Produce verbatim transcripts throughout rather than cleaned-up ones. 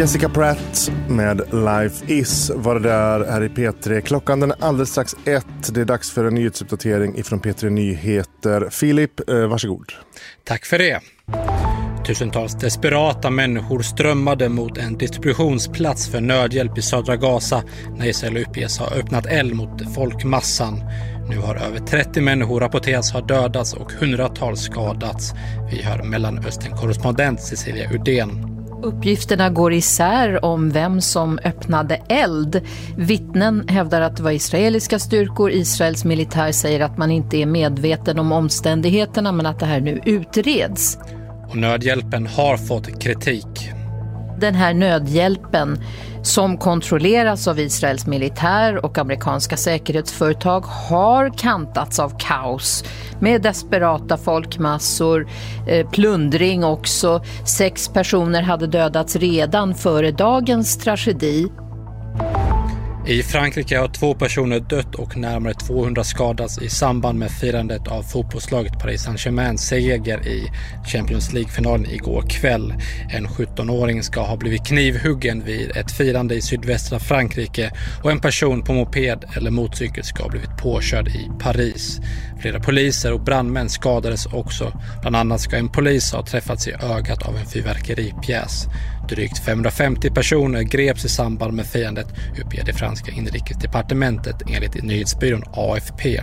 Jessica Pratt med Life Is var det där här i P tre. Klockan den är alldeles strax ett. Det är dags för en nyhetsuppdatering ifrån P tre Nyheter. Filip, eh, varsågod. Tack för det. Tusentals desperata människor strömmade mot en distributionsplats för nödhjälp i södra Gaza när Israel uppges ha öppnat eld mot folkmassan. Nu har över trettio människor rapporterats ha dödats och hundratals skadats. Vi hör Mellanöstern-korrespondent Cecilia Udén. Uppgifterna går isär om vem som öppnade eld. Vittnen hävdar att det var israeliska styrkor. Israels militär säger att man inte är medveten om omständigheterna men att det här nu utreds. Och nödhjälpen har fått kritik. Den här nödhjälpen som kontrolleras av Israels militär och amerikanska säkerhetsföretag har kantats av kaos med desperata folkmassor, eh, plundring också. Sex personer hade dödats redan före dagens tragedi. I Frankrike har två personer dött och närmare tvåhundra skadats i samband med firandet av fotbollslaget Paris Saint-Germains seger i Champions League-finalen igår kväll. En sjuttonåring ska ha blivit knivhuggen vid ett firande i sydvästra Frankrike och en person på moped eller motorcykel ska ha blivit påkörd i Paris. Flera poliser och brandmän skadades också. Bland annat ska en polis ha träffats i ögat av en fyrverkeripjäs. Drygt femhundrafemtio personer greps i samband med firandet, uppger det franska inrikesdepartementet enligt nyhetsbyrån A F P.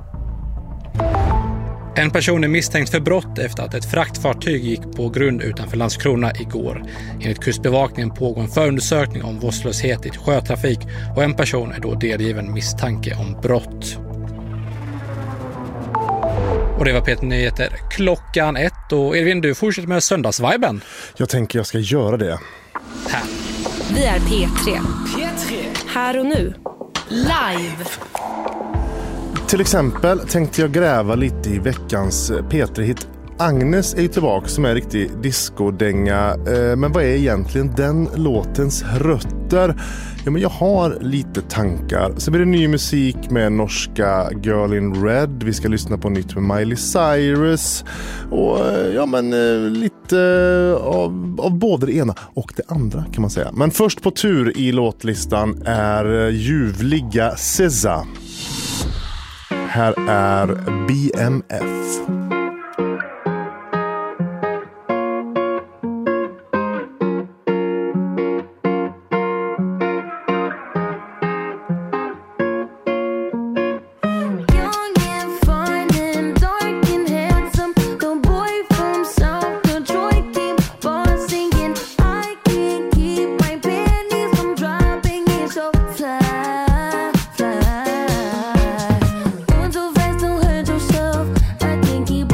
En person är misstänkt för brott efter att ett fraktfartyg gick på grund utanför Landskrona igår. Enligt kustbevakningen pågår en förundersökning om vårdslöshet i sjötrafik och en person är då delgiven misstanke om brott. Och det var P tre Nyheter klockan ett. Och Edvin, du fortsätter med söndagsviben. Jag tänker jag ska göra det. Här. Vi är P tre. P tre. Här och nu. Live. Till exempel tänkte jag gräva lite i veckans P tre-hit. Agnes är ju tillbaka som är riktig discodänga. Men vad är egentligen den låtens rötter? Ja, men jag har lite tankar. Så blir det ny musik med norska Girl in Red. Vi ska lyssna på nytt med Miley Cyrus. Och ja, men lite av, av både det ena och det andra kan man säga. Men först på tur i låtlistan är ljuvliga S Z A. Här är B M F. Keep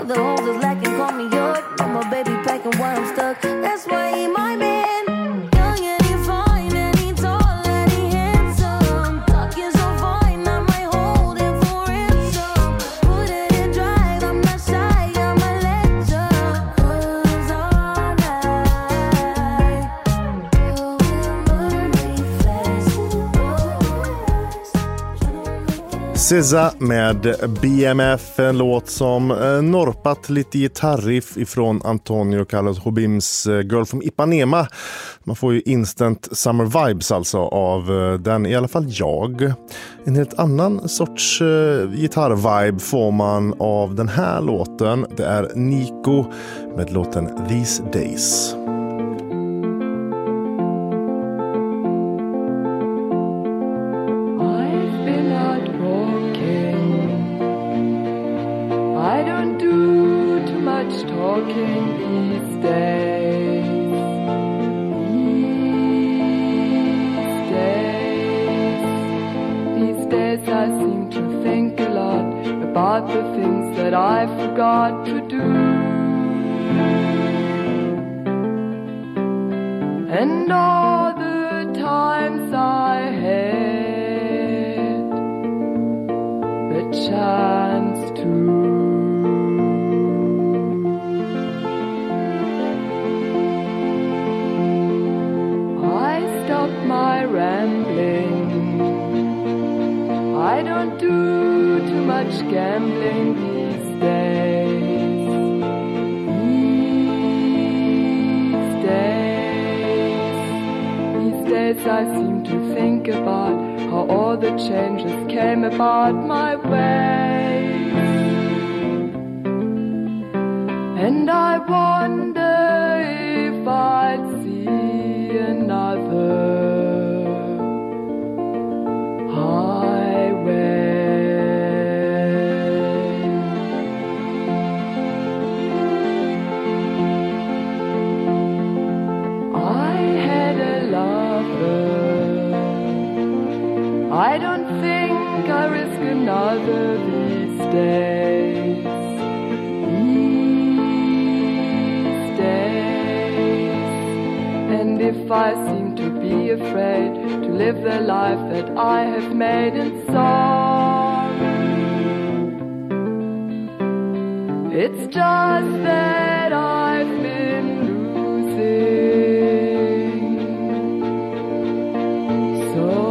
The holes is lacking, call me yours. I'm my baby packing while I'm stuck. That's why he my man. Young and he fine and he tall and he handsome. Talking so fine, I might hold him for ransom. Put it in drive, I'm not shy, I'm a legend. Cause all night, you'll burn me fast. SZA med B M F, en låt som eh, norpat lite gitarriff ifrån Antonio Carlos Jobims eh, Girl from Ipanema. Man får ju instant summer vibes alltså av eh, den, i alla fall jag. En helt annan sorts eh, gitarrvibe får man av den här låten. Det är Nico med låten These Days. Forgot to do, and all the times I had the chance to. I stopped my rambling. I don't do too much gambling these days, these days, these days I seem to think about how all the changes came about my way, and I wonder if I'd see another highway. I don't think I risk another these days, these days. And if I seem to be afraid to live the life that I have made in song, it's just that I've been losing so.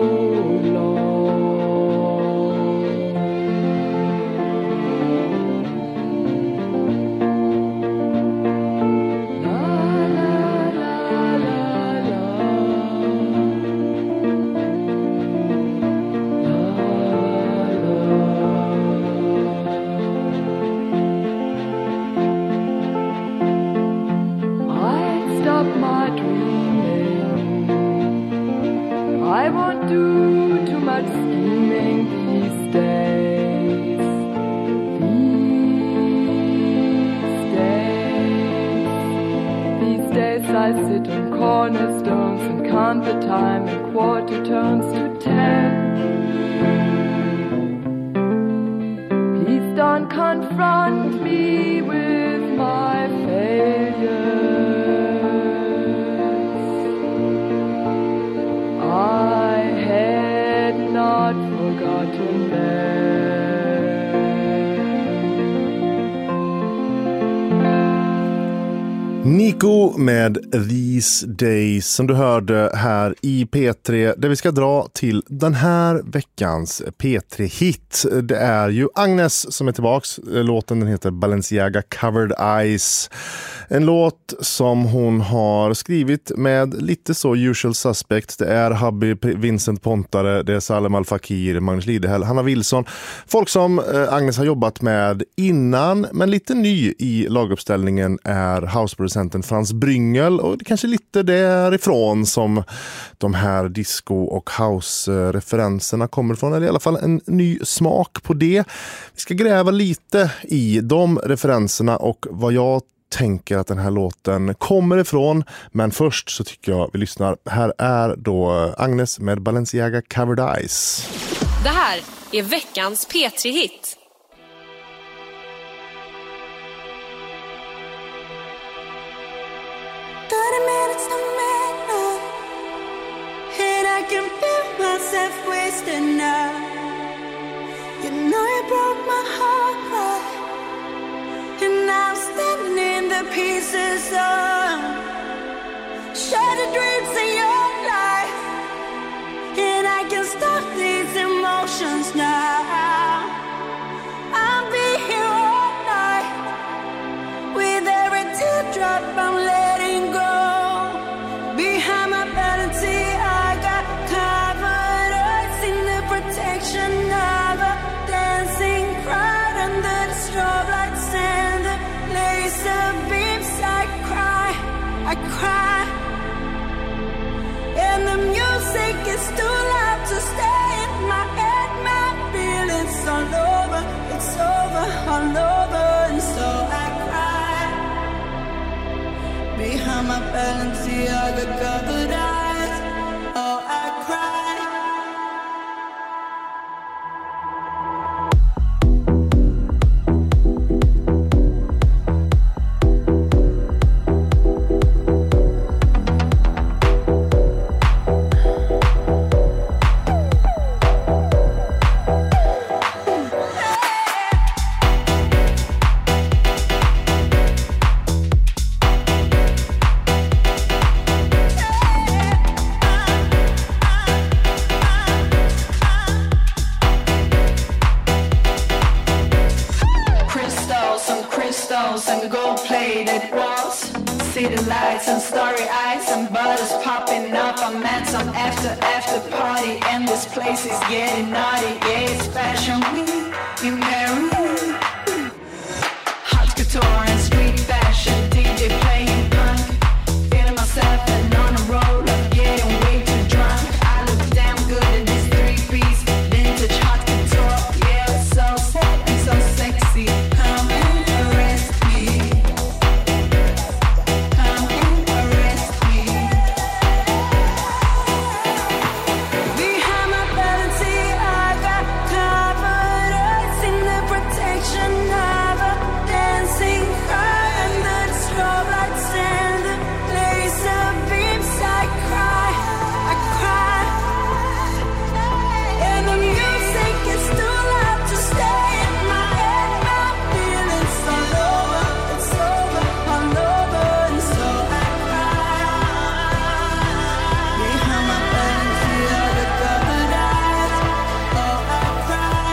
I sit on cornerstones and count the time in quarter turns to ten. Please don't confront me with my failures. I had not forgotten them. Nico med These Days som du hörde här i P tre, där vi ska dra till den här veckans P tre-hit. Det är ju Agnes som är tillbaks. Låten den heter Balenciaga Covered Eyes. En låt som hon har skrivit med lite så usual suspects. Det är Hubby, Vincent Pontare, det är Salem Al Fakir, Magnus Lidehäll, Hanna Wilson. Folk som Agnes har jobbat med innan, men lite ny i laguppställningen är houseproducenten Frans Bryngel, och det kanske lite därifrån som de här disco- och house-referenserna kommer från, eller i alla fall en ny smak på det. Vi ska gräva lite i de referenserna och vad jag tänker att den här låten kommer ifrån, men först så tycker jag vi lyssnar. Här är då Agnes med Balenciaga Covered Eyes. Det här är veckans P tre-hit. minutes to midnight, and I can feel myself wasting now. You know you broke my heart, right? And now I'm standing in the pieces of shattered dreams in your life, and I can stop these emotions now. I'll be here all night with every teardrop I'm letting go. Behind my vanity I got covered eyes in the protection of a dancing crowd under the strobe lights and the laser beams. I cry, I cry, and the music is too loud to stay in my head. My feelings all over, it's over, all over, and so I cry. Behind my Balenciaga covered eyes, oh I cry. And gold-plated walls, city lights and starry eyes and butters popping up. I'm at some after after party and this place is getting naughty. Yeah, it's fashion week in Paris. Hot couture and street fashion, D J playing punk, feeling myself and on a roll. I'm getting way too drunk. I look damn good in this three-piece vintage hot couture. Yeah, it's so sad and so sexy. Come and arrest me. Come and arrest me. Behind my vanity I got covered eyes in the protection of a dancing crowd under the strobe lights and the laser beams. I cry, I cry, and the music is too loud to stay in my head. My feelings all over, it's over, all over, and so I cry. Behind my vanity I got covered eyes, oh I cry.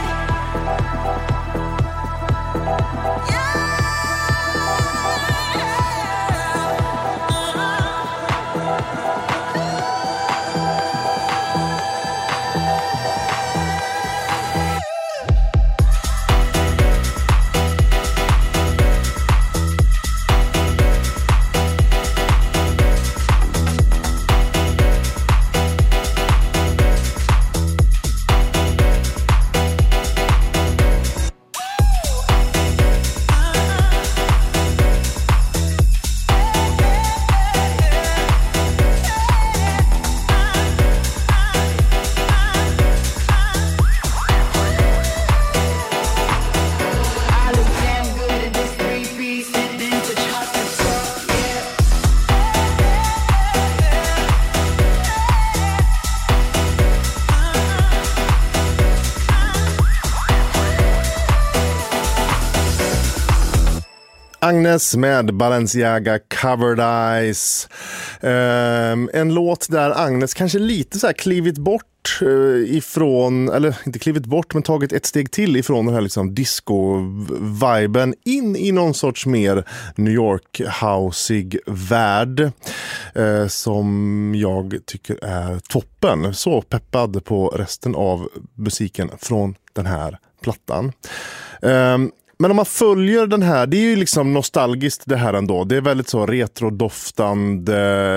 I look damn good in this three-piece vintage hot couture. Yeah. Agnes med Balenciaga Covered Eyes. Um, en låt där Agnes kanske lite så här klivit bort uh, ifrån, eller inte klivit bort men tagit ett steg till ifrån den här liksom disco-viben in i någon sorts mer New York-housig värld uh, som jag tycker är toppen. Så peppad på resten av musiken från den här plattan. Um, Men om man följer den här, det är ju liksom nostalgiskt det här ändå. Det är väldigt så retrodoftande,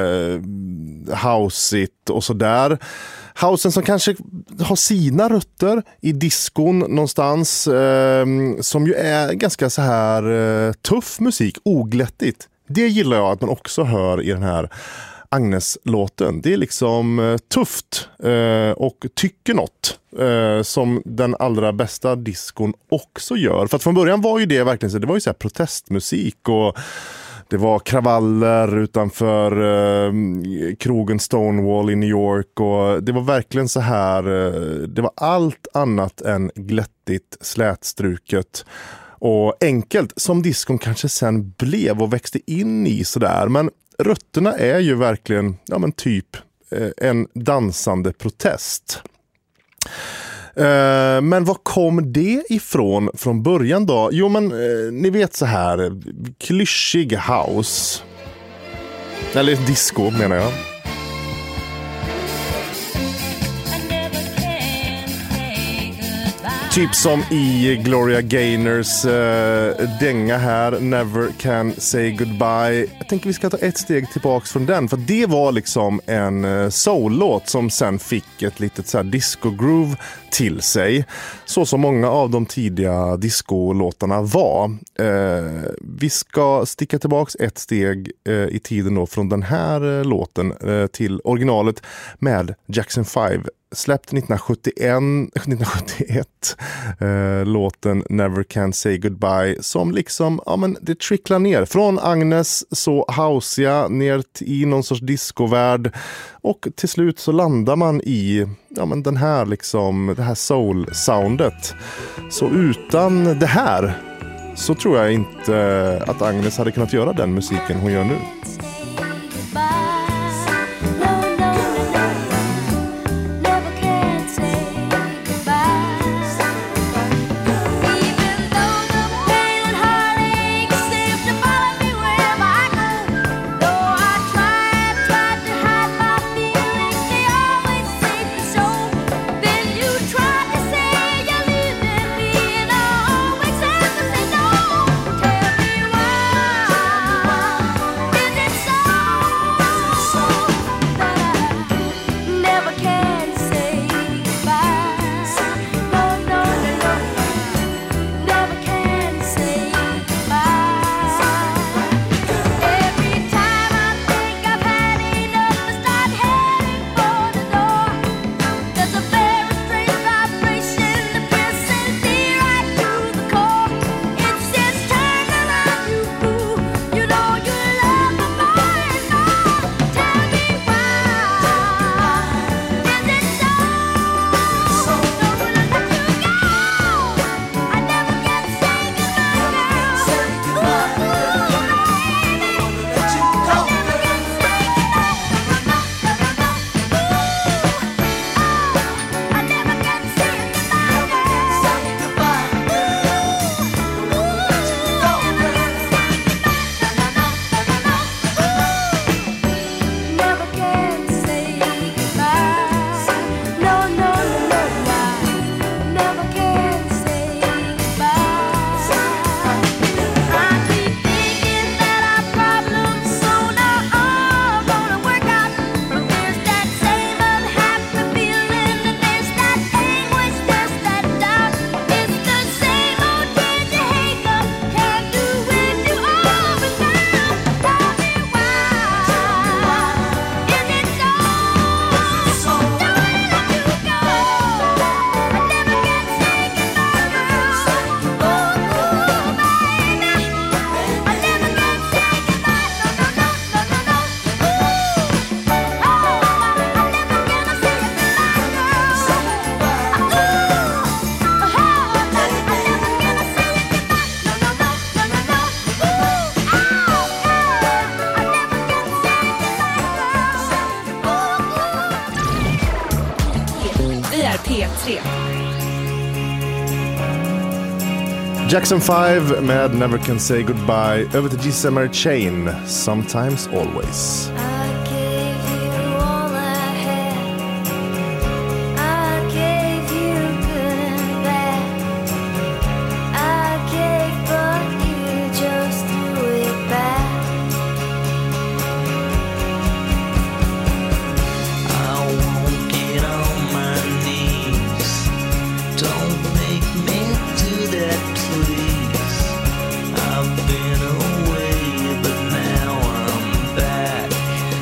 houseigt och sådär. Housen som kanske har sina rötter i diskon någonstans. Eh, som ju är ganska så här eh, tuff musik, oglättigt. Det gillar jag att man också hör i den här Agnes-låten. Det är liksom eh, tufft eh, och tycker något. Eh, som den allra bästa diskon också gör. För att från början var ju det verkligen så, det var ju så här protestmusik och Det var kravaller utanför eh, krogen Stonewall i New York och det var verkligen så här, eh, det var allt annat än glättigt, slätstruket och enkelt som diskon kanske sen blev och växte in i sådär. Men rötterna är ju verkligen, ja men typ eh, en dansande protest. Uh, men vad kom det ifrån från början då? Jo men uh, ni vet så här klyschig house. Eller disco menar jag. Typ som i Gloria Gaynors uh, dänga här, Never Can Say Goodbye. Jag tänker vi ska ta ett steg tillbaks från den. För det var liksom en uh, soul-låt som sen fick ett litet så här disco-groove till sig. Så som många av de tidiga disco-låtarna var. Uh, vi ska sticka tillbaks ett steg uh, i tiden då från den här uh, låten uh, till originalet med Jackson five. Släppt nittonhundrasjuttioett eh, låten Never Can Say Goodbye som liksom, ja men det tricklar ner från Agnes så housea ner i någon sorts discovärld och till slut så landar man i ja men den här liksom, det här soul-soundet. Så utan det här så tror jag inte att Agnes hade kunnat göra den musiken hon gör nu. P tre. Jackson five med Never Can Say Goodbye. Över till Giselle Mary Chain, Sometimes Always. I've been away, but now I'm back.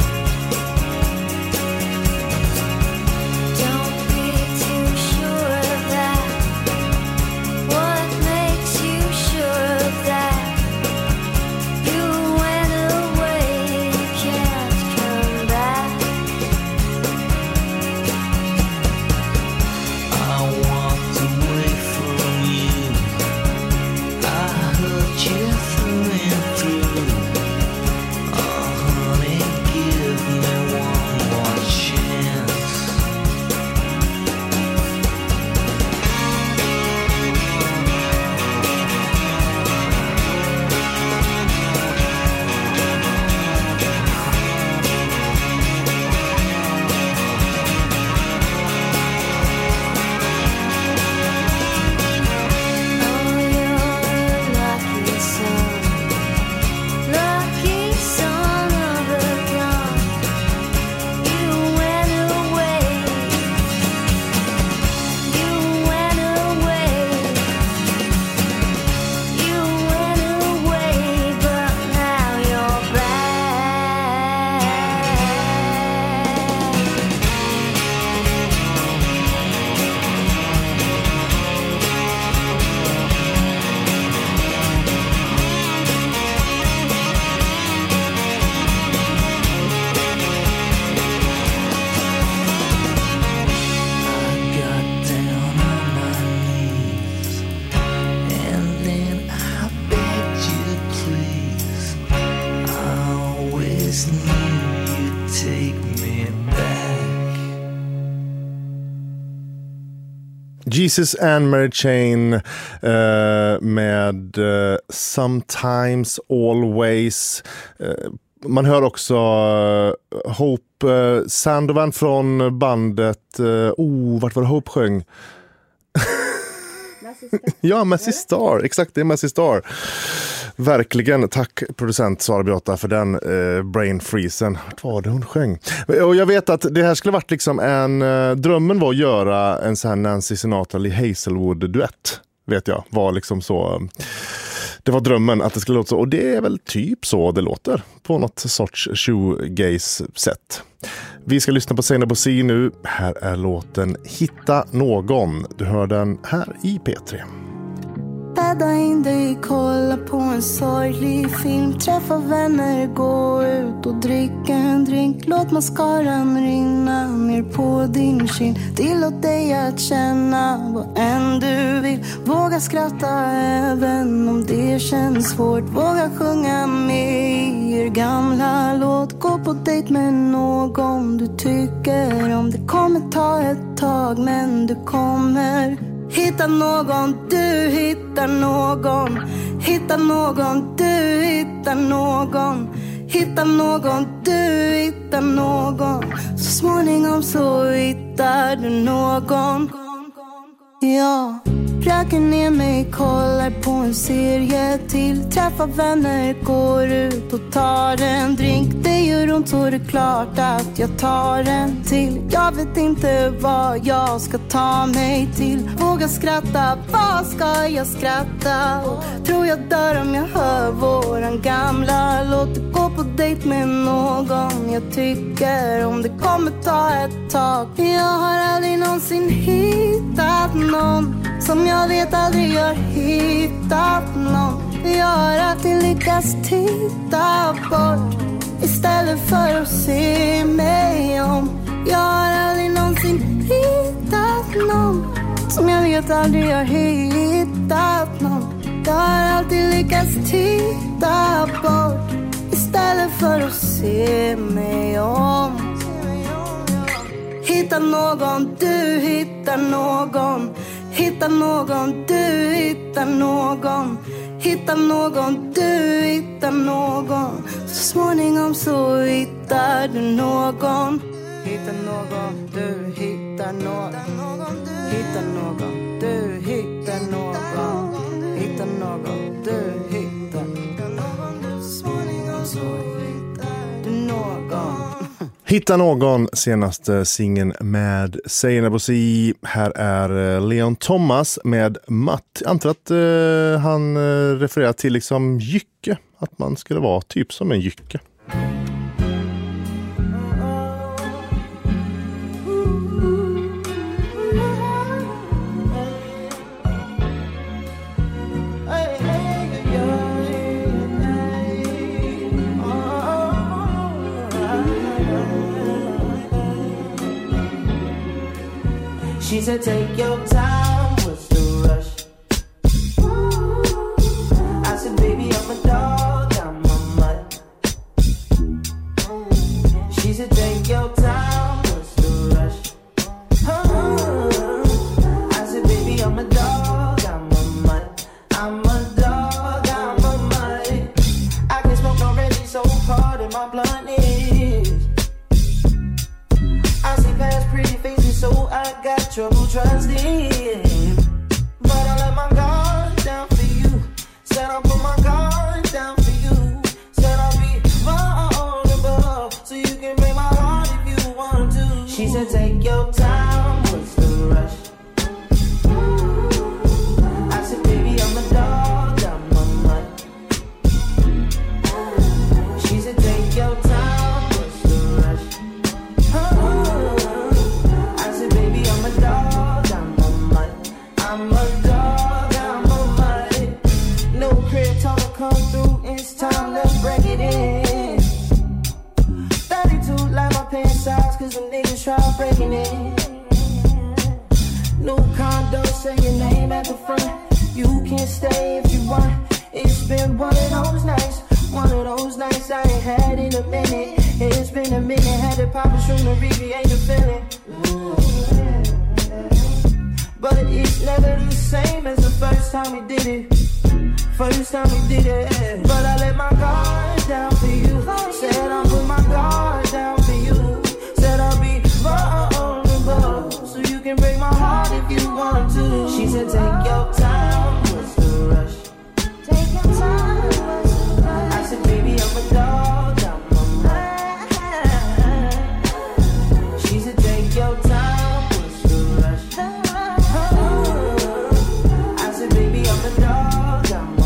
Jesus and Mary Chain eh, med eh, Sometimes Always. Eh, man hör också eh, Hope eh, Sandovan från bandet. Eh, oh, vart var det Hope sjöng? Ja, Massey Star. Exakt, det är Massey Star. Verkligen, tack producent Sara Beata för den eh, brain freezen. Vad var det hon sjöng? Och jag vet att det här skulle varit liksom en eh, drömmen var att göra en sån här Nancy Sinatra Lee Hazelwood duett, vet jag. Var liksom så det var drömmen att det skulle låta så, och det är väl typ så det låter på något sorts shoegaze sätt. Vi ska lyssna på Seinabo C nu. Här är låten Hitta någon. Du hör den här i P tre. Bädda in dig, kolla på en sorglig film. Träffa vänner, gå ut och dricka en drink. Låt mascaran rinna ner på din kind. Tillåt dig att känna vad än du vill. Våga skratta även om det känns svårt. Våga sjunga med i er gamla låt. Gå på dejt med någon du tycker om. Det kommer ta ett tag men du kommer hitta någon, du hittar någon. Hitta någon, du hittar någon. Hitta någon, du hittar någon. Så småningom så hittar du någon. Ja, röker ner mig, kollar på en serie till. Träffar vänner, går ut och tar en drink. Det gör ont så det är klart att jag tar en till. Jag vet inte vad jag ska ta mig till. Våga skratta, vad ska jag skratta? Och tror jag dör om jag hör våran gamla låt. Gå på dejt med någon jag tycker om. Det kommer ta ett tag. Jag har aldrig någonsin hittat någon som jag vet aldrig har hittat någon. Jag har alltid lyckats titta bort istället för att se mig om. Jag har aldrig någonsin hittat någon som jag vet aldrig har hittat någon. Jag har alltid lyckats titta bort istället för att se mig om. Hitta någon, du hittar någon. Hitta någon, du hittar någon. Hitta någon, du hittar någon. Så småningom så hittar du någon. Hitta någon, du hittar någon. Hitta någon, du hittar någon. Hitta någon, du hittar någon. Så småningom så hittar du någon. Hitta någon, senaste singeln med Seinabo C. Här är Leon Thomas med Matt. Jag antar att uh, han uh, refererar till liksom jycke. Att man skulle vara typ som en jycke. She said, take your time, what's the rush? I said, baby, I'm a dog, I'm a mutt. She said, take your time, what's the rush? I said, baby, I'm a dog, I'm a mutt. I'm a dog, I'm a mutt. I can smoke already, so hard in my blunt is. I see past pretty faces, so I got trouble trusting. But I let my guard down for you. Said I'll put my guard down for you. Said I'll be vulnerable, so you can break my heart if you want to. She said take your time, what's the rush? I said baby I'm a dog, I'm a mutt. She said take your time, what's the rush? I'm a dog, I'm a mutt. No crib talk come through, it's time, let's break it in. thirty-two like my pants size, cause them niggas try breaking it. New condo, say your name at the front. You can stay if you want. It's been one of those nights, one of those nights I ain't had in a minute. It's been a minute, had to pop a shroom to recreate the feeling. but it's never the same as the first time we did it. First time we did it, but I let my guard down for you. Said I'll put my guard down for you. Said I'll be vulnerable, so you can break my heart if you want to. She said take your time, what's the rush? Take your time, what's the rush? I said baby I'm a dog, I'm a man. She said take your time, what's the rush? I said baby I'm a dog, I'm a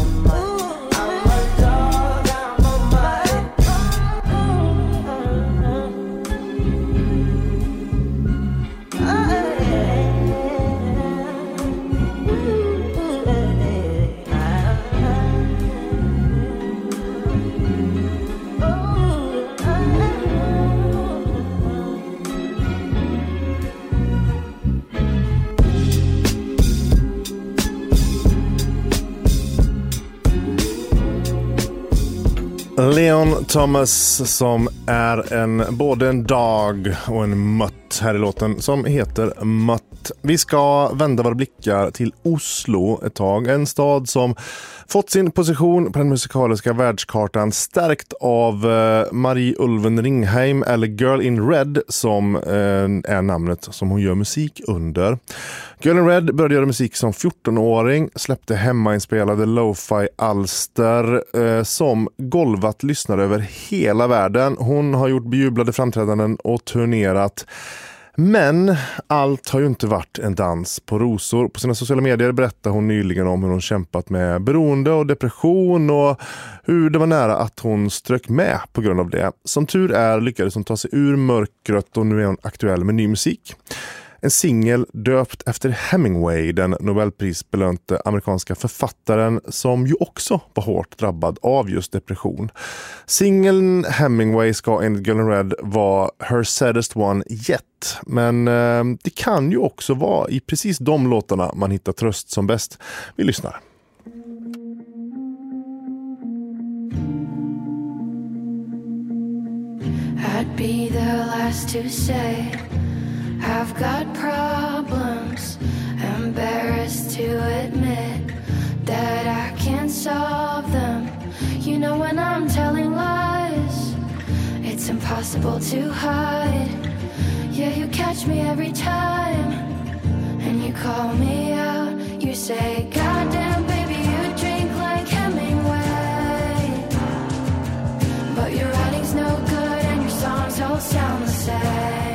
Leon Thomas som är en både en dag och en mutt här i låten som heter Mutt. Vi ska vända våra blickar till Oslo ett tag. En stad som fått sin position på den musikaliska världskartan stärkt av Marie Ulven Ringheim, eller Girl in Red som är namnet som hon gör musik under. Girl in Red började göra musik som fjortonåring, släppte hemmainspelade lo-fi alster eh, som golvat lyssnare över hela världen. Hon har gjort bejublade framträdanden och turnerat. Men allt har ju inte varit en dans på rosor. På sina sociala medier berättar hon nyligen om hur hon kämpat med beroende och depression och hur det var nära att hon strök med på grund av det. Som tur är lyckades hon ta sig ur mörkret och nu är hon aktuell med ny musik. En singel döpt efter Hemingway, den Nobelprisbelönte amerikanska författaren som ju också var hårt drabbad av just depression. Singeln Hemingway ska enligt Girl in Red vara her saddest one yet. Men eh, det kan ju också vara i precis de låtarna man hittar tröst som bäst. Vi lyssnar. I'd be the last to say I've got problems, embarrassed to admit that I can't solve them. You know when I'm telling lies, it's impossible to hide. Yeah, you catch me every time, and you call me out. You say, goddamn baby, you drink like Hemingway, but your writing's no good and your songs all sound the same.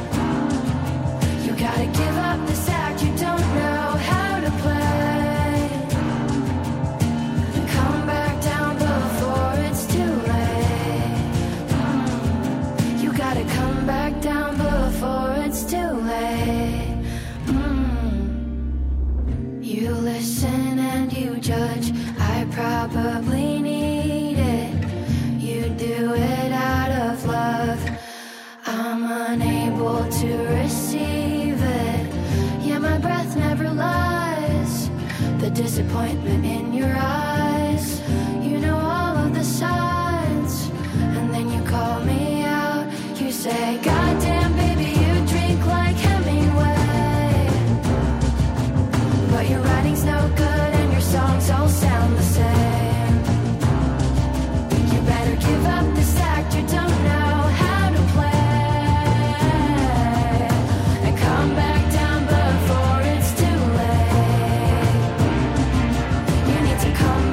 Gotta give up this act you don't know how to play, and come back down before it's too late. Mm. You gotta come back down before it's too late. Mm. You listen and you judge, I probably need it. You do it out of love, I'm unable to receive. My breath never lies, the disappointment in your eyes. You know all of the signs, and then you call me out. You say, goddamn baby, you drink like Hemingway, but your writing's no good and your songs all sound the same. You better give up this act you don't know how to play, and come back before it's too late. You need to come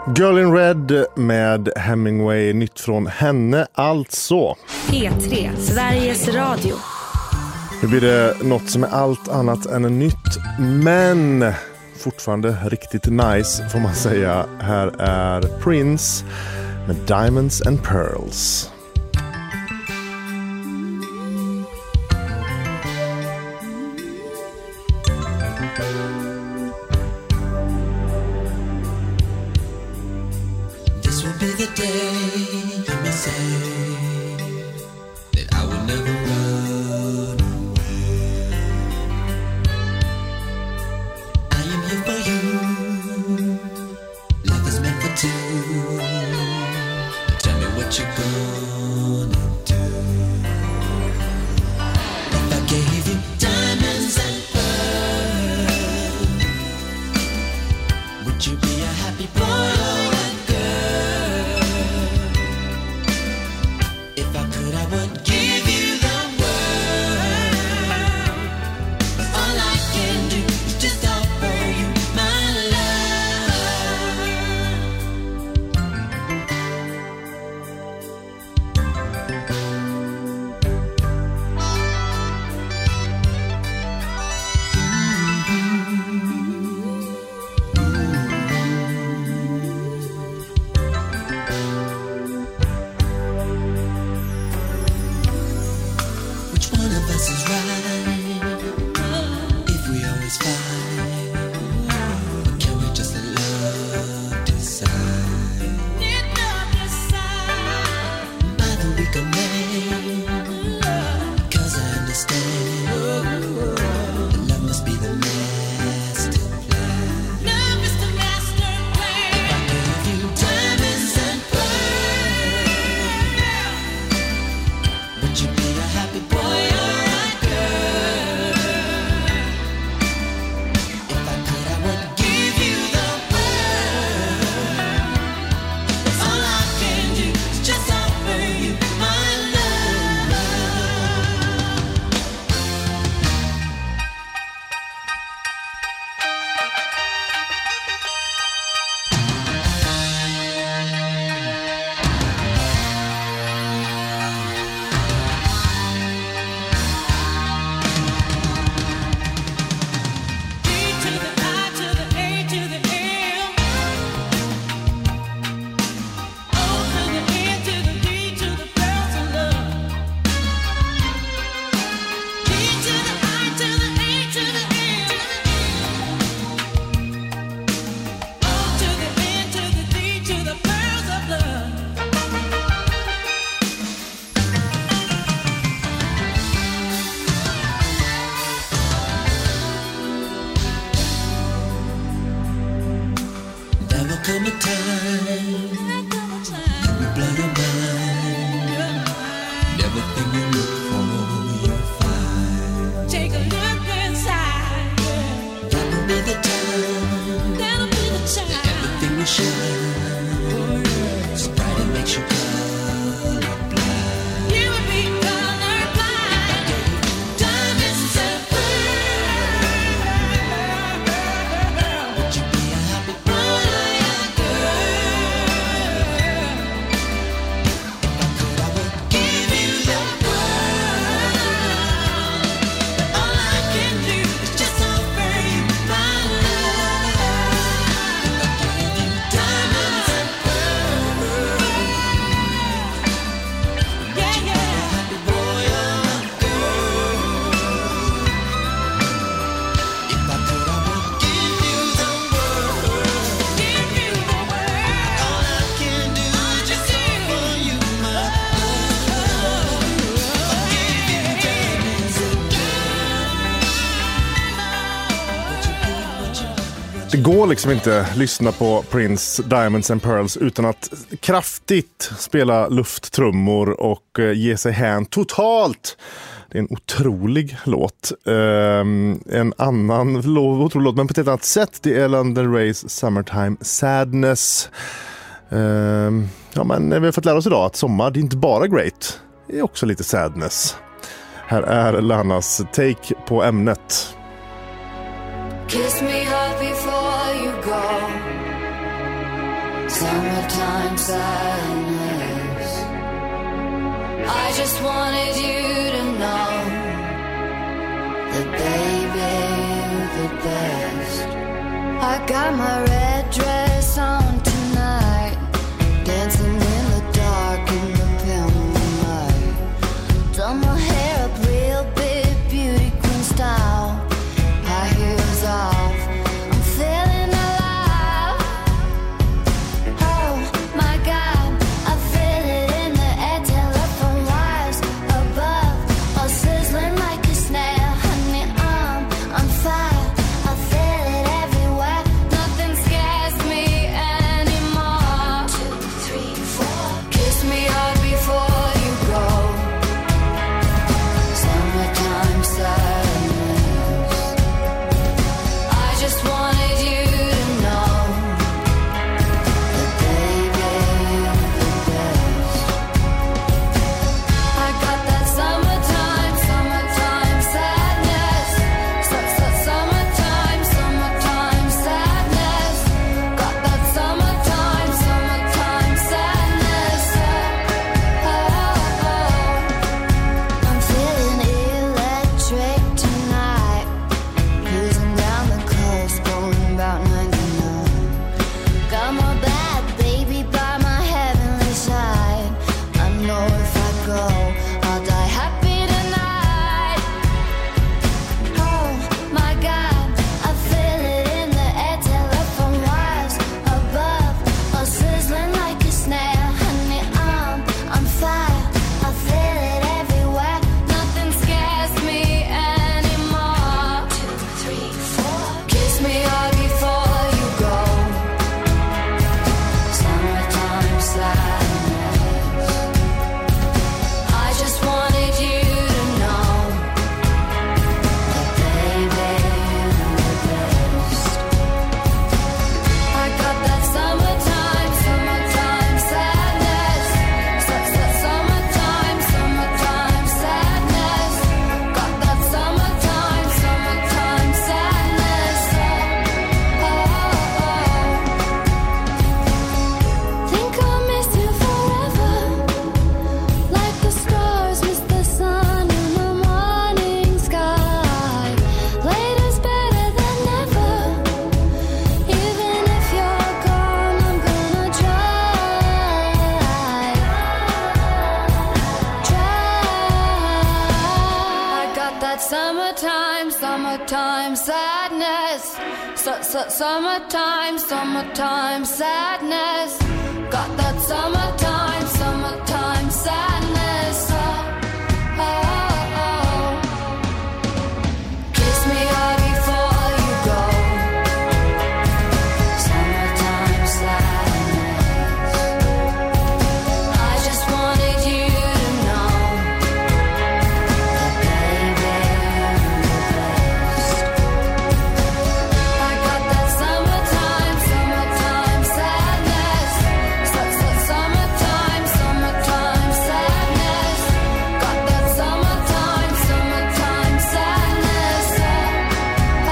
Girl in Red med Hemingway, nytt från henne alltså. P tre, Sveriges Radio. Nu blir det något som är allt annat än en nytt, men fortfarande riktigt nice får man säga. Här är Prince med Diamonds and Pearls. This will be the day you may say that I will never run away. I am here for you. Love is meant for two. Tell me what you're gonna do. If I gave you diamonds and pearls, would you be a happy boy or a girl? If I could, I would give you the world. But all I can do is just offer you my love. Which one of us is right? If we always fight, or can we just let love decide? Neither we can make, 'cause I understand that love must be the master plan. If I gave you diamonds and pearls, would you be a happy boy or a girl? If I could, I would give you the world. All I can do is just offer you my love. D to the I to the A to the M, O to the N to the D to the pearls of love. D to the I to the A to the M, O to the N to the D to the pearls of love. There will come a time when you blow your mind. Everything you look for, you'll find. Take a look inside. That will be the time. That'll be the time. Everything will shine. So bright it makes you colorblind. You will be colorblind. Diamonds and pearls. Would you be a happy boy or a girl? If I could, I would give you the world. But all I can do is just offer you my love. If I gave you diamonds and pearls, yeah, yeah, happy boy or a girl. If I could, I would give you the world. Give you the world. All I can do is just offer you my love. I'll give you diamonds and pearls. Would you be, would you Det går liksom inte lyssna på Prince Diamonds and Pearls utan att kraftigt spela lufttrummor och eh, ge sig hän totalt. Det är en otrolig låt. Um, en annan lå- otrolig låt, men på ett helt annat sätt. Det är London Rays Summertime Sadness. Um, ja, men vi har fått lära oss idag att sommar, det är inte bara great. Det är också lite sadness. Här är Lanas take på ämnet. Kiss me hard before you go. Summertime sadness. I just wanted you to know that baby, you're the best. I got my red dress on tonight, dancing in the dark in the pale moonlight. Done my hair up real big, beauty queen style. High heels off, I'm feeling alive. Oh my God, I feel it in the air, telephone wires above, all sizzling like a snail. Honey, I'm on fire, I feel it everywhere. Nothing scares me anymore. Two, three, four. Kiss me hard before you go. Summertime sadness. I just wanted you to know that baby, you're the best. I got that summertime, summertime sadness. Su- su- Summertime, summertime sadness. Got that summertime, summertime sadness. Oh, oh, oh. I'm feeling electric tonight. Cruising down the coast, going about ninety-nine. Got my bad baby by my heavenly side. I know if I go, I'll die happy tonight. Oh my God, I feel it in the air, telephone wires above, all sizzling like a snail. Honey, I'm on fire, I feel it everywhere. Nothing scares me anymore. Two, three, four. Kiss me hard before you go. Summertime sadness. I just wanted you to know that baby, you're the best. I got that summertime, summertime sadness. Su- su- Summertime, summertime sadness. Got that summertime, summertime sadness. Oh, oh, oh. Think I'll miss you forever, like the stars miss the sun in the morning sky. Later's better than never. Even if you're gone, I'm gonna try. Try. I got that summertime, summertime sadness. Su- su- Summertime, summertime sadness. Got that summertime, summertime sadness. Oh, oh, oh. Kiss me hard before you go. Summertime sadness. I just wanted you to know that baby, you're the best. I got that summertime, summertime sadness. Su- su- Summertime, summertime sadness. Got that summertime, summertime sadness. Oh,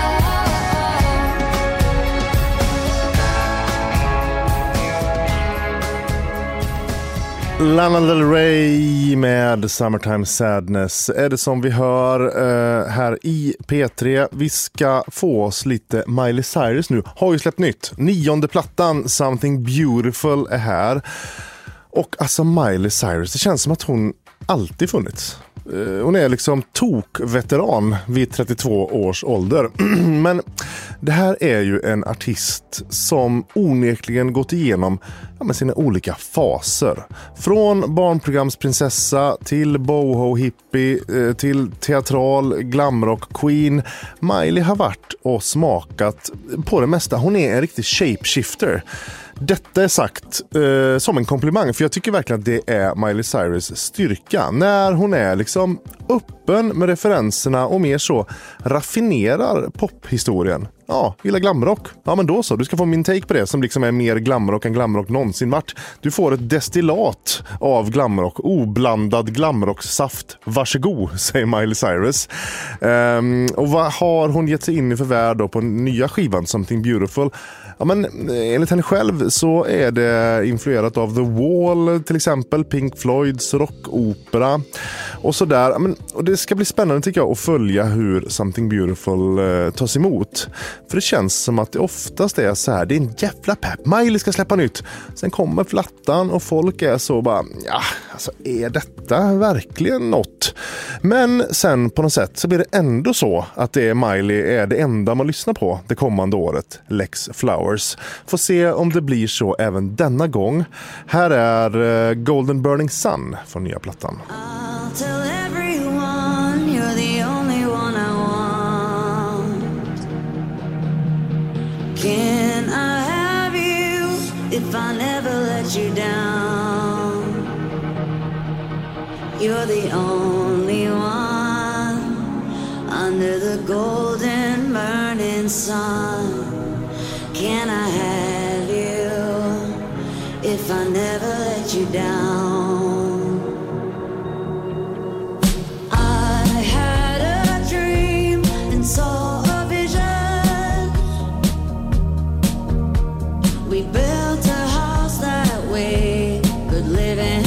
oh, oh. Lana Del Rey med Summertime Sadness är det som vi hör eh, här i P tre. Vi ska få oss lite Miley Cyrus nu. Har ju släppt nytt. Nionde plattan Something Beautiful är här. Och alltså Miley Cyrus, det känns som att hon alltid funnits. Eh, Hon är liksom tok-veteran vid trettiotvå års ålder. Men det här är ju en artist som onekligen gått igenom ja, med sina olika faser. Från barnprogramsprinsessa till boho-hippie eh, till teatral, glamrock-queen. Miley har varit och smakat på det mesta. Hon är en riktig shapeshifter. Detta är sagt eh, som en komplimang, för jag tycker verkligen att det är Miley Cyrus styrka. När hon är liksom öppen med referenserna och mer så raffinerar pophistorien. Ja, gillar glamrock. Ja, men då så. Du ska få min take på det som liksom är mer glamrock än glamrock någonsin vart. Du får ett destillat av glamrock. Oblandad glamrocksaft. Varsågod, säger Miley Cyrus. Um, och vad har hon gett sig in i för värld då på nya skivan Something Beautiful? Ja, men enligt henne själv så är det influerat av The Wall, till exempel Pink Floyds rockopera och sådär. Men, och det ska bli spännande tycker jag att följa hur Something Beautiful eh, tas emot. För det känns som att det oftast är så här, det är en jävla pepp. Miley ska släppa nytt. Sen kommer flattan och folk är så bara, ja, alltså är detta verkligen något? Men sen på något sätt så blir det ändå så att det är Miley är det enda man lyssnar på det kommande året, Lex Flowers. Får se om det blir så även denna gång. Här är Golden Burning Sun från nya plattan. I'll tell everyone you're the only one I want. Can I have you if I never let you down? You're the only one under the golden burning sun. Can I have you if I never let you down? I had a dream and saw a vision. We built a house that we could live in.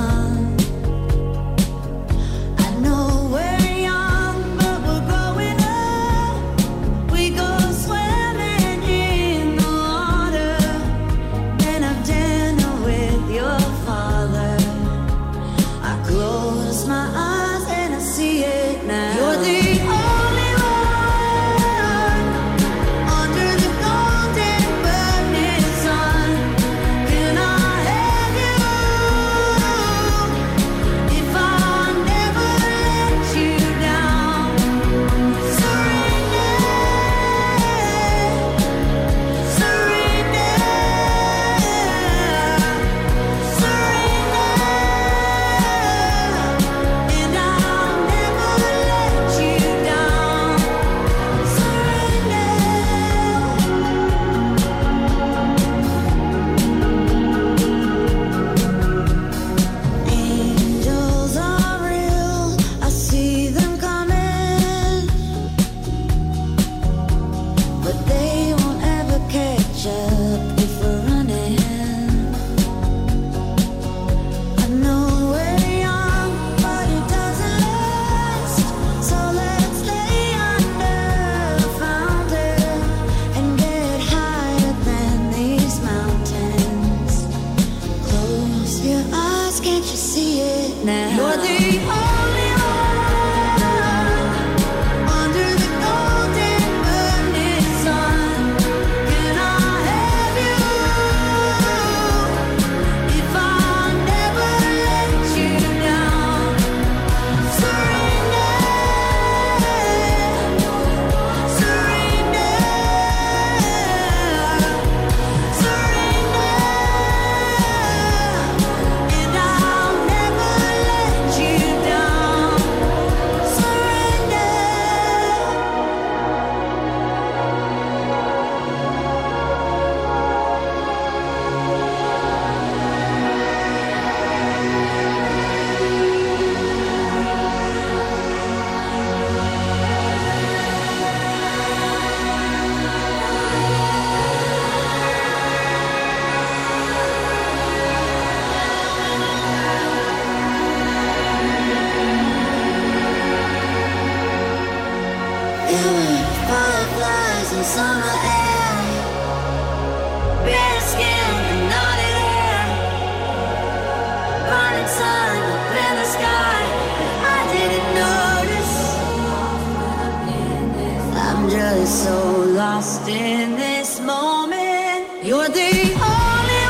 So lost in this moment, you're the only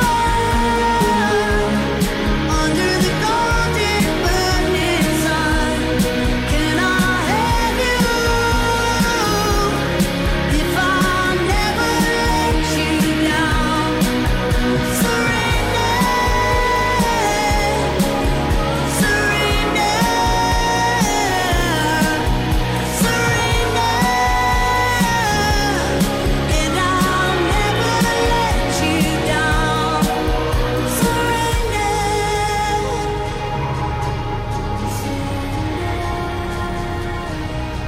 one under the golden burning sun. Can I have you if I never let you down? Surrender, surrender, surrender.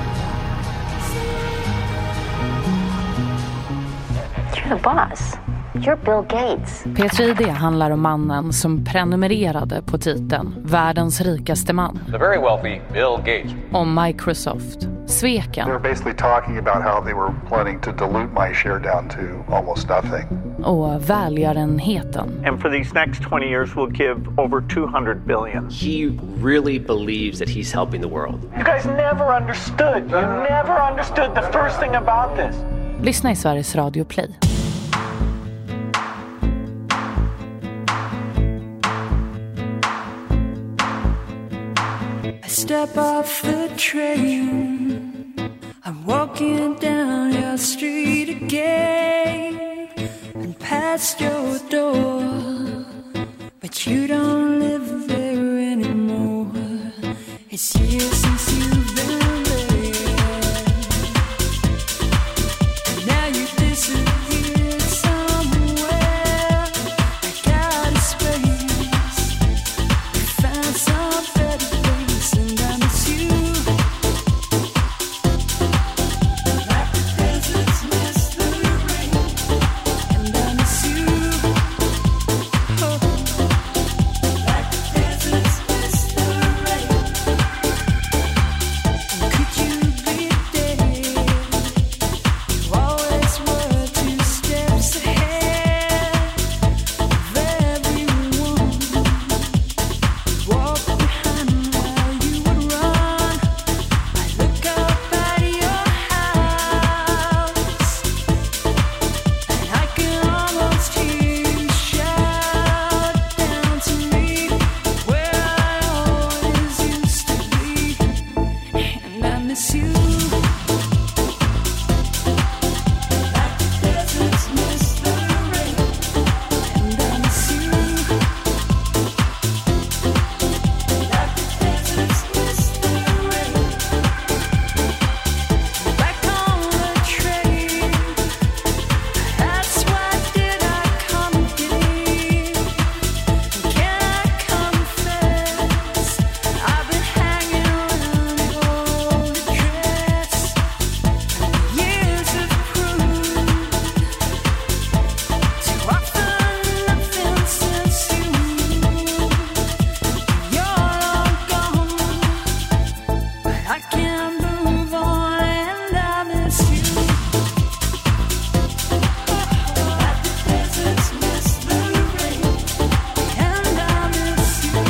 The boss. You're Bill Gates. P tre I D handlar om mannen som prenumererade på titeln Världens rikaste man. The very wealthy Bill Gates. Om Microsoft, sveken. They're basically talking about how they were planning to dilute my share down to almost nothing. Och välgörenheten. And for these next twenty years we'll give over two hundred billion. He really believes that he's helping the world. You guys never understood. You never understood the first thing about this. Lyssna i Sveriges Radio Play. I step off the train, I'm walking down your street again and past your door, but you don't live there anymore. It's years since you've been there, and now you disappeared somewhere. I got a space, you found some better place, and I miss you like the deserts miss the rain, and I miss you oh, like the deserts miss the rain. And could you be there? You always were two steps ahead of everyone. Walk behind while you would run. I look up at your house, and I can almost hear you shout down to me where I always used to be, and I miss you like the deserts miss the rain, and I miss you like the deserts miss the rain. Back on the train, that's why did I come again? Can I confess, I've been hanging around your old address. Years have proved to offer nothing since you you're long gone, but I can't move on, and I miss you like the deserts miss the rain, and I miss you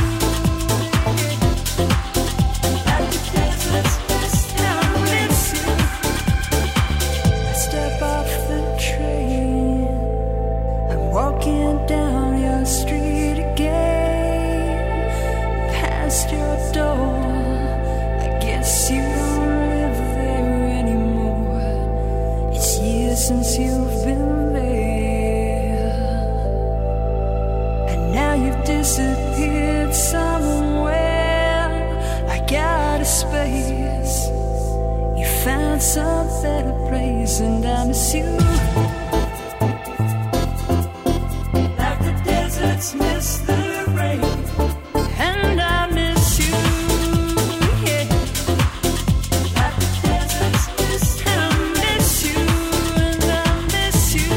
like the deserts miss the rain. I miss you. I step off the train, I'm walking down your street again, past your door. I guess you don't live there anymore. It's years since you've been there, and now you've disappeared somewhere. I got a space, you found some better place, and I miss you like the deserts miss the rain, and I miss you, yeah, like the deserts miss the rain. I miss you, and I miss you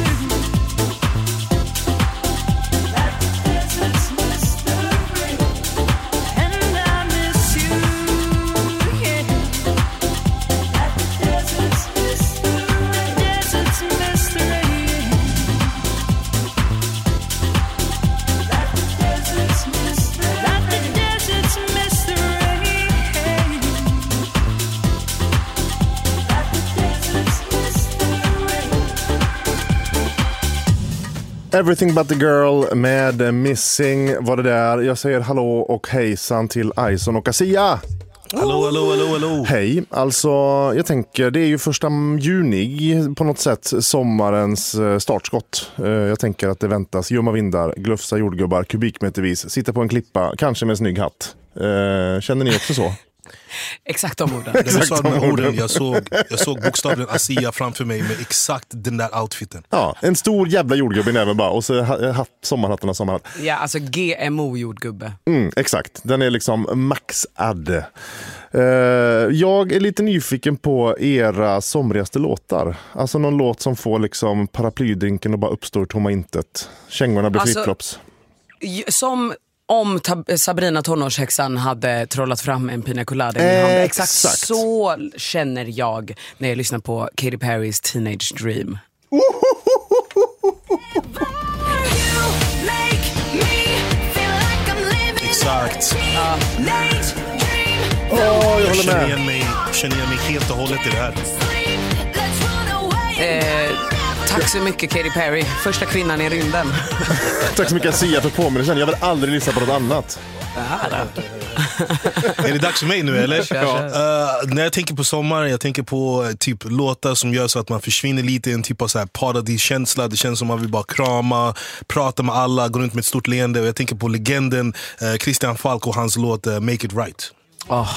like the deserts miss the rain, and I miss you, yeah, like the deserts miss the rain, deserts miss the rain, like the deserts miss the rain, like the deserts miss the rain, like the deserts miss the rain. Everything but the girl med Missing var det där. Jag säger hallå och hejsan till Ison och Asia. Hallå, hallå, hallå, hallå. Hej, alltså jag tänker det är ju första juni på något sätt sommarens eh, startskott. Eh, Jag tänker att det väntas ljumma vindar, glufsa jordgubbar, kubikmetervis, sitta på en klippa, kanske med en snygg hatt. Eh, Känner ni också så? Exakt de orden. När du sa de här orden, jag såg, jag såg bokstavligen Asia framför mig med exakt den där outfiten. Ja, en stor jävla jordgubbe i näven bara. Och så ha, hatt, sommarhattarna sommarhatt. Ja, alltså G M O-jordgubbe. Mm, exakt, den är liksom maxad. Uh, jag är lite nyfiken på era somrigaste låtar. Alltså någon låt som får liksom paraplydrinken och bara uppstår ur tomma intet. Kängorna blir Alltså, flipflops. Som om tab- Sabrina tonårshäxan hade trollat fram en pina colada i min hand. Exakt. Exakt så känner jag när jag lyssnar på Katy Perrys Teenage Dream. Exakt. Ja. Åh, oh, jag håller känner med. igen mig, känner igen mig helt och hållet i det här. Eh, tack så mycket Katy Perry, första kvinnan i rymden. Tack så mycket Sia för påminnelsen. Jag vill aldrig lyssna på något annat. Är det dags för mig nu eller? Kör, kör. Uh, när jag tänker på sommar, jag tänker på uh, typ låtar som gör så att man försvinner lite i en typ av så här paradiskänsla. Det känns som att man vill bara krama, prata med alla, gå runt med ett stort leende. Och jag tänker på legenden uh, Christian Falk och hans låt uh, Make It Right. Oh.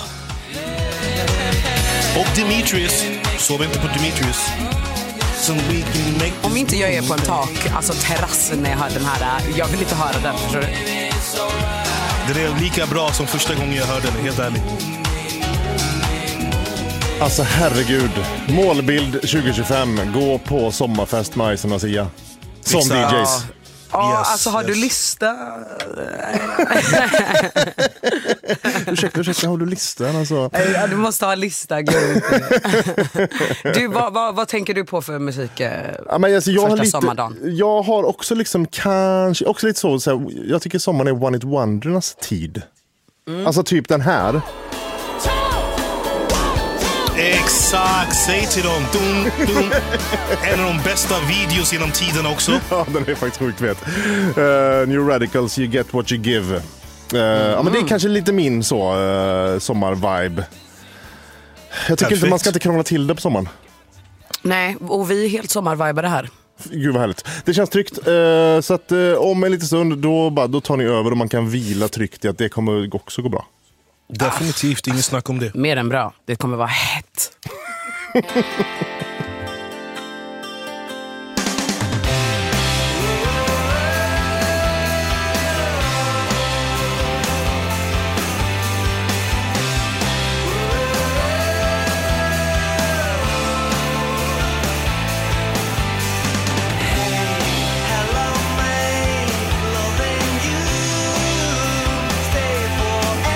Och Demetrius, sov inte på Demetrius. Om inte jag är på en tak, alltså terrassen när jag hör den här, jag vill inte höra den, förstår du? Det är lika bra som första gången jag hörde den, helt ärligt. Alltså herregud, målbild tjugo tjugofem, gå på sommarfest med Ison och Sia. Som Exakt. D Js. Ja, Yes, alltså har yes. du lista? ursäkta, ursäkta, har du listan? Alltså? Ja, du måste ha lista, gud. Du, vad, vad, vad tänker du på för musik eh, ja, men alltså, jag första har lite, sommardagen? Jag har också liksom kanske, också lite så, så här, jag tycker sommaren är one it wondernas tid. Mm. Alltså typ den här. Exakt, säg till dem. Dum, dum. En av de bästa videos genom tiden också. Ja, den är faktiskt sjukt vet. Uh, New Radicals, you get what you give. Uh, mm. Ja, men det är kanske lite min så uh, sommarvibe. Jag tycker inte, man ska inte krångla till det på sommaren. Nej, och vi är helt sommarvibade här. Gud vad härligt. Det känns tryggt. Uh, så att uh, om en liten stund då, bara, då tar ni över och man kan vila tryggt i att det kommer också gå bra. Definitivt, ingen snack om det. Mer än bra, det kommer vara hett.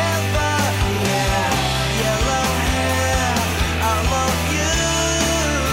Yellow hair, I love you.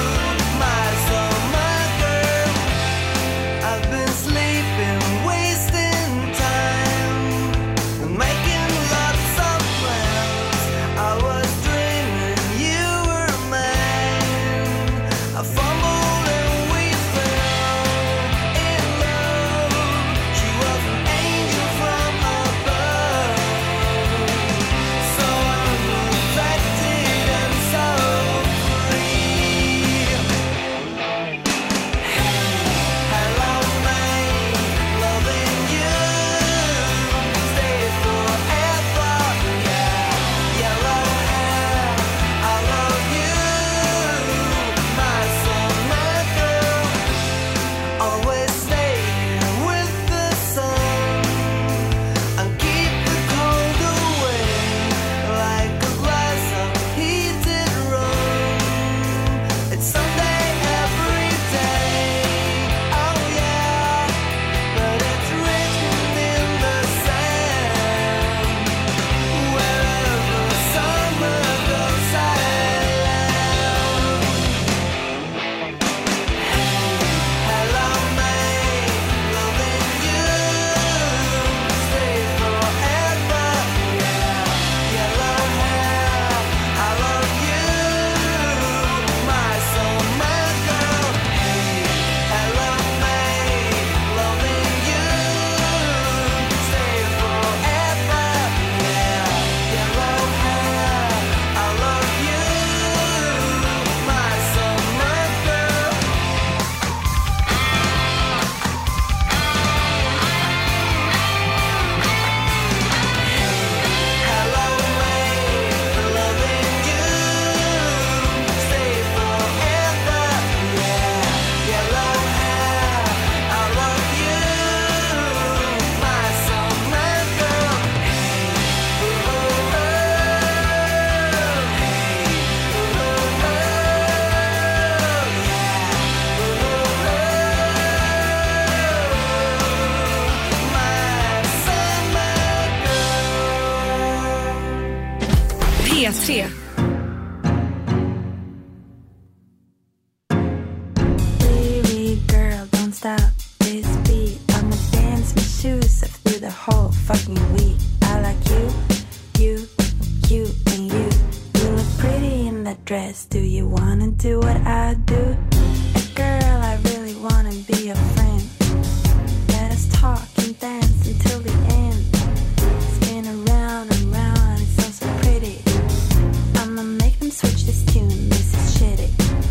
tre. Baby girl, don't stop this beat. I'ma dance my shoes off through the whole fucking week. I like you, you, you, and you. You look pretty in that dress. Do you wanna do what I do? A girl, I really wanna be your friend. Let us talk and dance until the end. Spin around and round, it's so so pretty. I'ma make them switch this tune, this is shitty.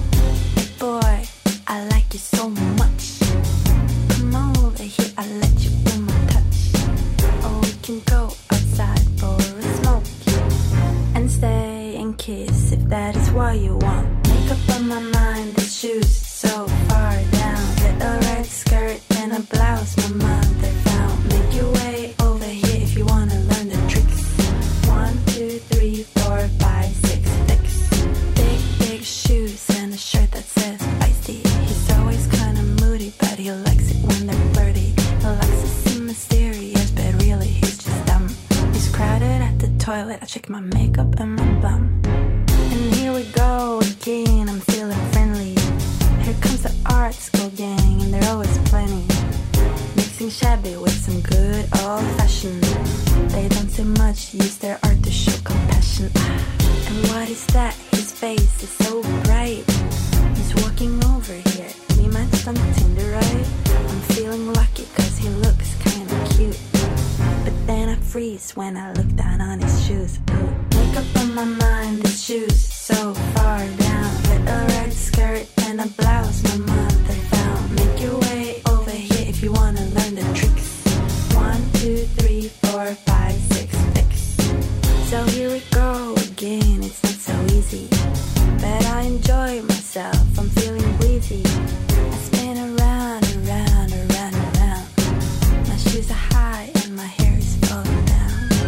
Boy, I like you so much. Come over here, I let you in my touch. Or we can go outside for a smoke and stay and kiss if that is what you want. Make up on my mind, the shoes so far down. Get a red skirt and a blouse my mother found. Make your way over here if you wanna learn the tricks. One, two, three, four, five, six, six. Big, big shoes and a shirt that says feisty. He's always kinda moody, but he likes it when they're flirty. He likes to seem mysterious, but really he's just dumb. He's crowded at the toilet, I check my makeup and my bum. And here we go again, I'm feeling friendly. Here comes the art school gang, and they're always plenty. Mixing shabby with some good old fashioned. They don't say much, use their art to show compassion. And what is that? His face is so bright. He's walking over here. We matched on Tinder, right? I'm feeling lucky cause he looks kinda cute. But then I freeze when I look down on his shoes. Ooh. Make up on my mind, the shoes so far down. With a red skirt and a blouse my mother found. Make your way over here if you wanna learn the tricks. One, two, three, four, five, six, six. So here we go again, it's not so easy. But I enjoy myself, I'm feeling breezy. I spin around, around, around, around. My shoes are high and my hair is falling down.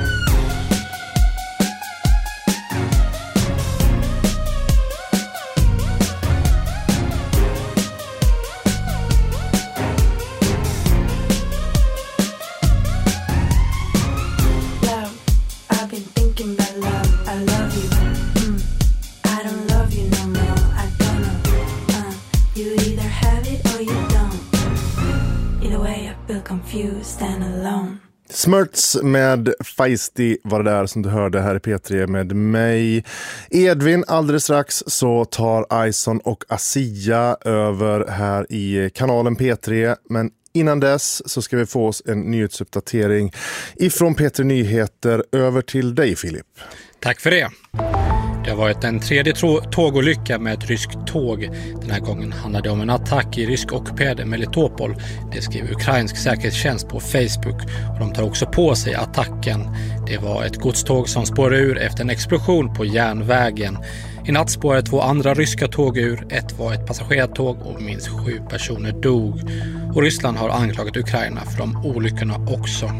Love, I've been thinking about love. I love you. Mm. I don't love you no more. I don't know. Uh, you either have it or you don't. Either way, I feel confused and alone. Smurts med Feisty var det där som du hörde här i P tre med mig. Edvin, alldeles strax så tar Ison och Asia över här i kanalen P tre. Men innan dess så ska vi få oss en nyhetsuppdatering ifrån P tre Nyheter. Över till dig, Filip. Tack för det. Det har varit en tredje tågolycka med ett ryskt tåg. Den här gången handlade det om en attack i rysk-ockuperade Melitopol. Det skriver ukrainsk säkerhetstjänst på Facebook. Och de tar också på sig attacken. Det var ett godståg som spårade ur efter en explosion på järnvägen. I natt spårade två andra ryska tåg ur. Ett var ett passagerartåg och minst sju personer dog. Och Ryssland har anklagat Ukraina för de olyckorna också.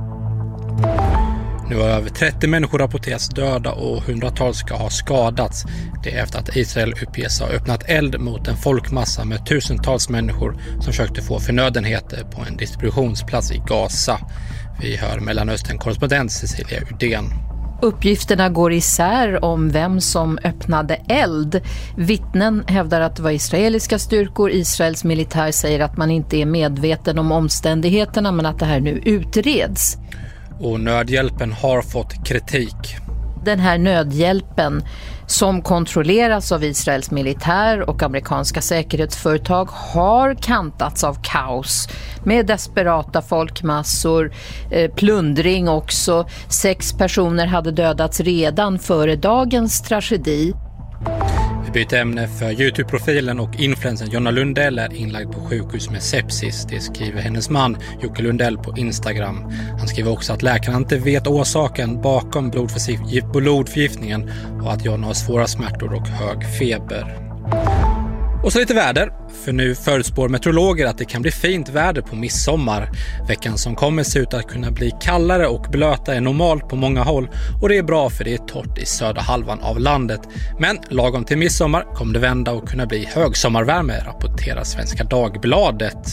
Nu har över trettio människor rapporterats döda och hundratals ska ha skadats. Det är efter att Israel uppges ha öppnat eld mot en folkmassa med tusentals människor som försökte få förnödenheter på en distributionsplats i Gaza. Vi hör Mellanöstern-korrespondent Cecilia Udén. Uppgifterna går isär om vem som öppnade eld. Vittnen hävdar att det var israeliska styrkor. Israels militär säger att man inte är medveten om omständigheterna men att det här nu utreds. Och nödhjälpen har fått kritik. Den här nödhjälpen som kontrolleras av Israels militär och amerikanska säkerhetsföretag har kantats av kaos med desperata folkmassor, eh, plundring också. Sex personer hade dödats redan före dagens tragedi. Vi byter ämne för YouTube-profilen och influensen Jonna Lundell är inlagd på sjukhus med sepsis. Det skriver hennes man Jocke Lundell på Instagram. Han skriver också att läkarna inte vet orsaken bakom blodförgiftningen och att Jonna har svåra smärtor och hög feber. Och så lite väder, för nu förutspår meteorologer att det kan bli fint väder på midsommar. Veckan som kommer ser ut att kunna bli kallare och blöta än normalt på många håll och det är bra för det är torrt i södra halvan av landet. Men lagom till midsommar kommer det vända och kunna bli högsommarvärme, rapporterar Svenska Dagbladet.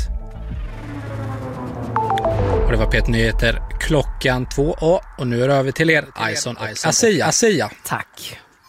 Och det var P tre Nyheter klockan två och nu är det över till er, Ison och Asia. Asia. Tack.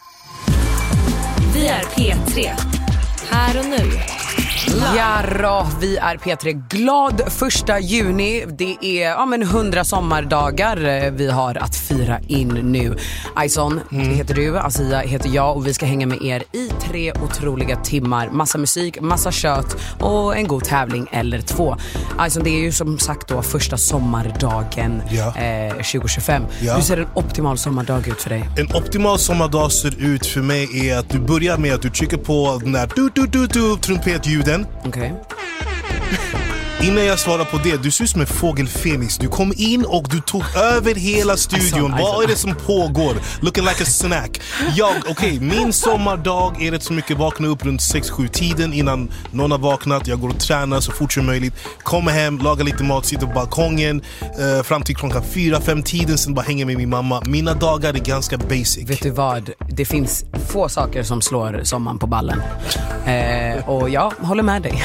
Vi är P tre. Här och nu. Ja, vi är P tre. Glad första juni. Det är ja, men hundra sommardagar vi har att fira in nu. Aison mm. heter du, Asia heter jag och vi ska hänga med er i tre otroliga timmar. Massa musik, massa kött och en god tävling eller två. Aison, det är ju som sagt då första sommardagen ja. eh, tjugo tjugofem. Ja. Hur ser en optimal sommardag ut för dig? En optimal sommardag ser ut för mig är att du börjar med att du trycker på den där du, du, du, du, trumpetljuden. Okej. Okay. Innan jag svarar på det, du ser ut som en fågel Fenix. Du kom in och du tog över hela studion. Alltså, Vad är det som pågår? Looking like a snack. Jag, okej, okay, min sommardag är rätt så mycket vakna upp runt sex sju tiden innan någon har vaknat. Jag går och tränar så fort som möjligt. Kommer hem, lagar lite mat, sitter på balkongen eh, fram till klockan fyra fem tiden, sen bara hänger med min mamma. Mina dagar är ganska basic. Vet du vad? Det finns få saker som slår sommaren på ballen. Eh, och jag håller med dig.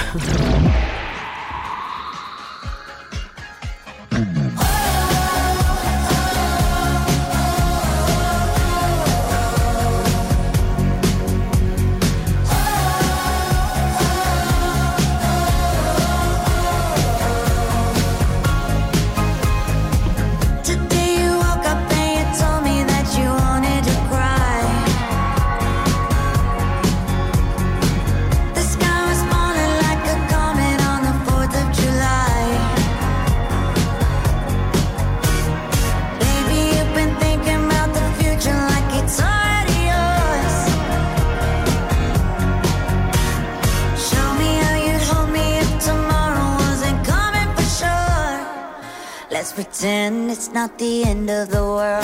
Let's pretend it's not the end of the world.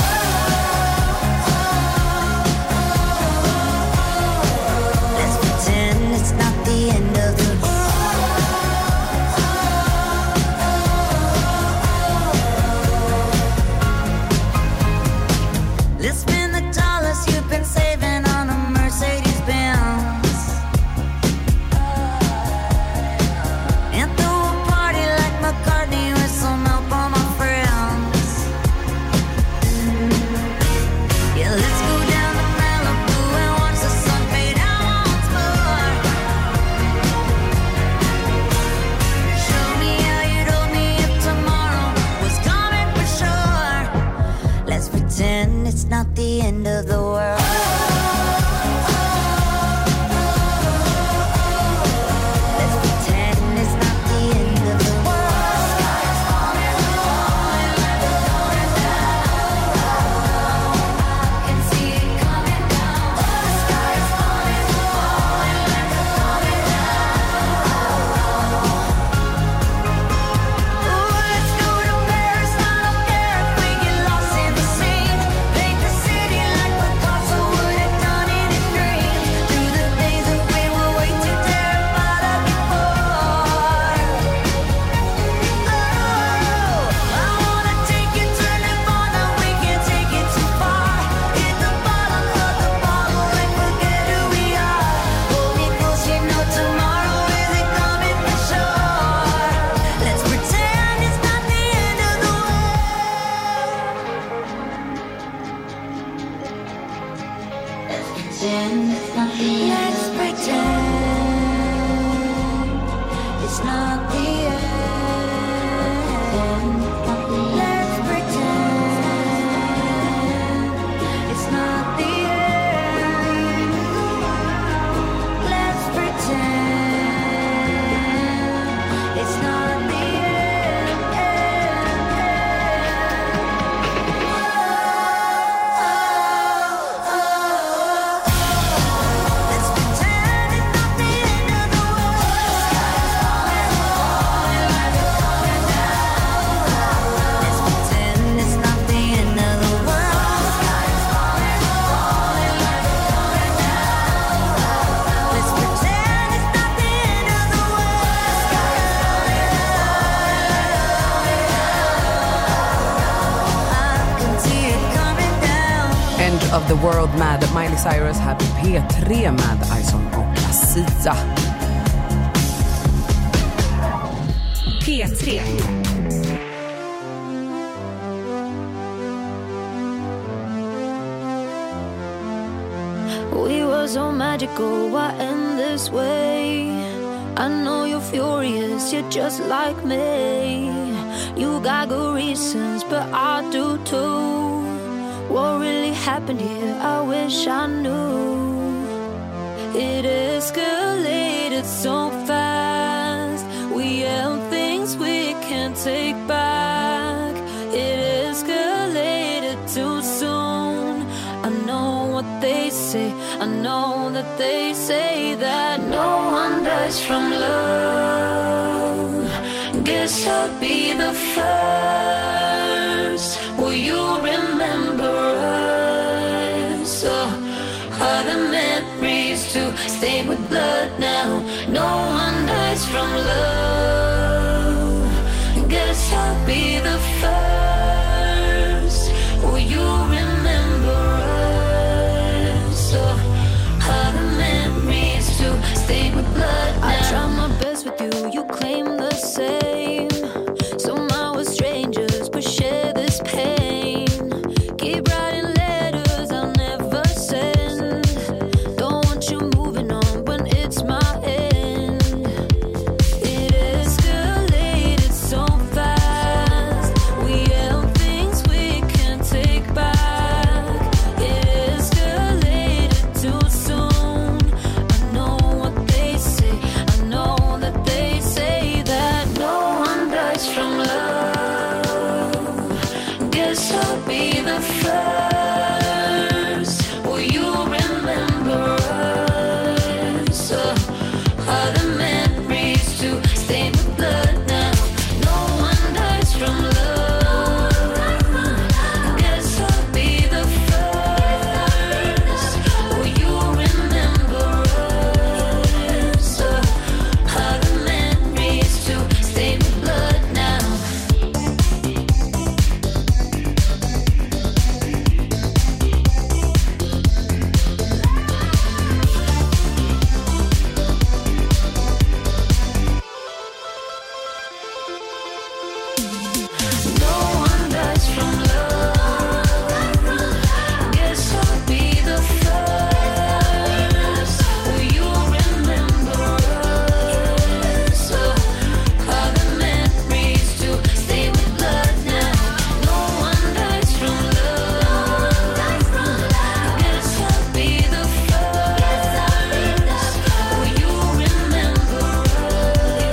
Let's pretend it's not the end of the world. Let's spend the dollars you've been saving on a Mercedes Benz and throw a party like McCartney with some help on my friends. Yeah, let's go down to Malibu and watch the sun fade out once more. Show me how you'd hold me if tomorrow was coming for sure. Let's pretend it's not the end of the world. Let's pretend it's not the end of the world. Sky is falling, falling like a going down. I can see it coming down. The sky is falling, falling like a going down. Oh, let's go to Paris. I don't care if we get lost in the scene. Paint the city like Picasso would have done in his dream. Through the days that we were way too terrified of before. Oh, I wanna take you, turn it on, now we can't take it too far. Hit the bottom of the bottle and forget who we are. Hold me close, you know tomorrow isn't coming for sure. Let's pretend it's not the end of the world. Let's pretend it's not the end. Let's pretend it's not the end. Let's pretend it's not the end. Let's pretend it's not the Let's pretend it's not the end of the world. Sky is falling, falling like a going down. Let's pretend it's not the end of the world. Sky is falling, falling like a going down. Let's pretend it's not the end of the world. Sky is falling, falling. I can see it coming down. End of the World med Miley Cyrus här på P tre med Aison och Asia. P tre. We were so mad magical, why end this way? I know you're furious, you're just like me. You got good reasons, but I do too. What really happened here, I wish I knew. It escalated so fast. We held things we can't take back. It escalated too soon. I know what they say, I know that they say that no one dies from love. Guess I'll be the first. Will you remember us? Oh, are the memories to stay with blood now? No one dies from love. Guess I'll be the first. Will you remember us? Oh, are the memories to stay with blood now? I try my best with you.